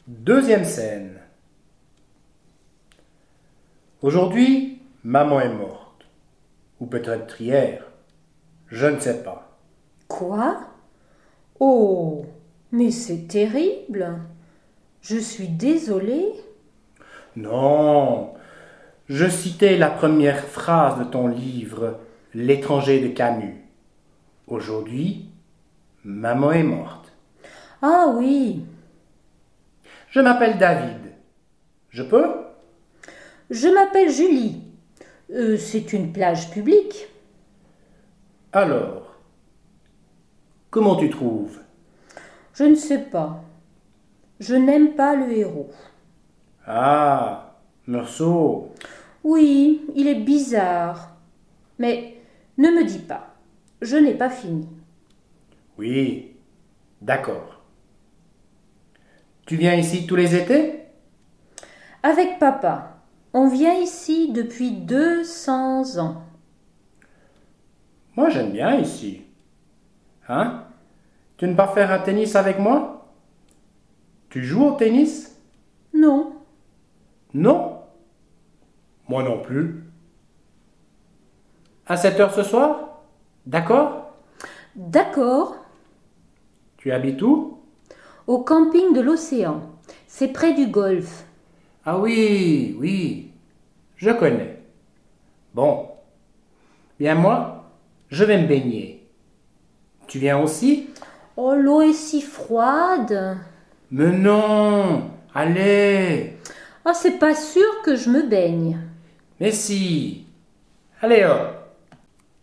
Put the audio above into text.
Deuxième scène. Aujourd'hui, maman est morte. Ou peut-être hier. Je ne sais pas. Quoi? Oh, mais c'est terrible. Je suis désolée. Non, je citais la première phrase de ton livre, L'étranger de Camus. Aujourd'hui, maman est morte. Ah oui, Je m'appelle David. Je peux? je m'appelle Julie. C'est une plage publique. Alors, comment tu trouves? Je ne sais pas. Je n'aime pas le héros. Ah, Meursault. Oui, il est bizarre. Mais ne me dis pas. Je n'ai pas fini. Oui, d'accord. Tu viens ici tous les étés? Avec papa, on vient ici depuis 200 ans. Moi, j'aime bien ici. Hein? Tu ne vas pas faire un tennis avec moi? Tu joues au tennis? Non, Non? Moi non plus. À 7 heures ce soir? D'accord? d'accord, Tu habites où? au camping de l'océan. C'est près du golfe. Ah oui, oui, je connais. Bon, bien moi, je vais me baigner. Tu viens aussi? Oh, l'eau est si froide. Mais non, allez. Ah, c'est pas sûr que je me baigne. Mais si. Allez hop.